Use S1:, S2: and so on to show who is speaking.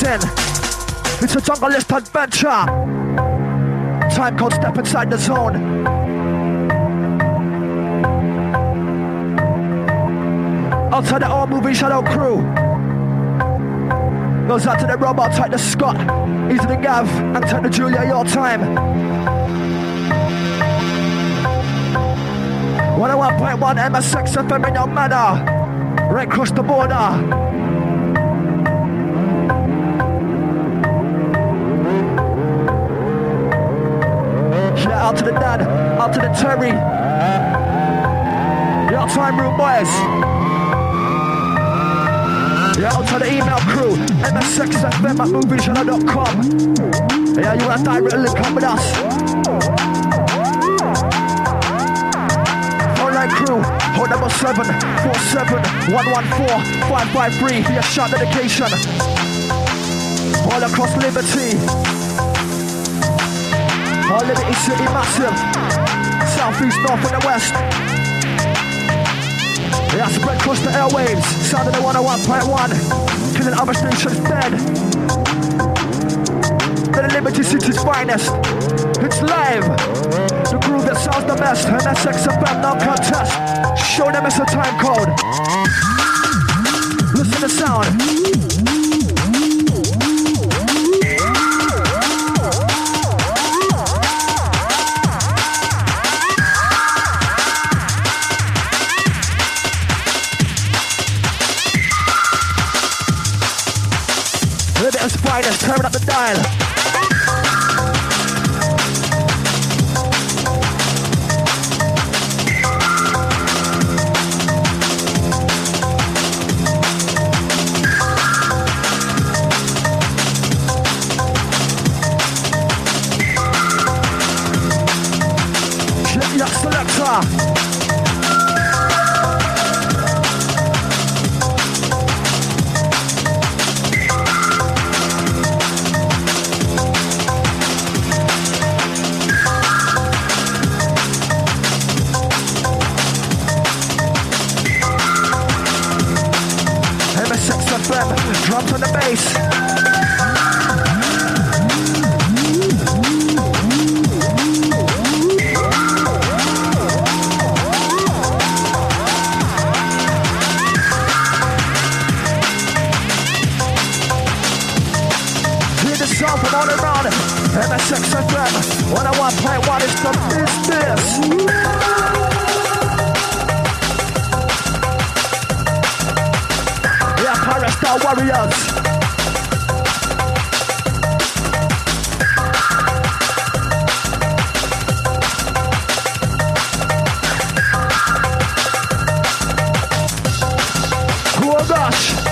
S1: in. It's a junglist adventure. Time code, step inside the zone. Outside the all movie Shadow Crew. Goes out to the robot, type the Scott. Easy to Gav, and take the Julia, your time. 101.1 MSX FM in your manner. Right across the border. Yeah, out to the dad, out to the Terry. Your time, room boys. Yeah, out to the email crew, msxfm@moviejournal.com. Yeah, you want a direct link up with us. Phone line crew, hold number 747-114-553 for your shot dedication. All across Liberty. All Liberty City massive. South, east, north and the west. Yeah, spread across the airwaves. Sound of the 101.1. Killing other stations dead. They're the Liberty City's finest. It's live. The groove that sounds the best. MSXFM, no contest. Show them it's a time code. Listen to the sound. Finest, turn up the dial. Flip your selector. Drums on the bass. Hear the sound from all around. MSXFM 101.1 is the business. Star Warriors. Oh gosh.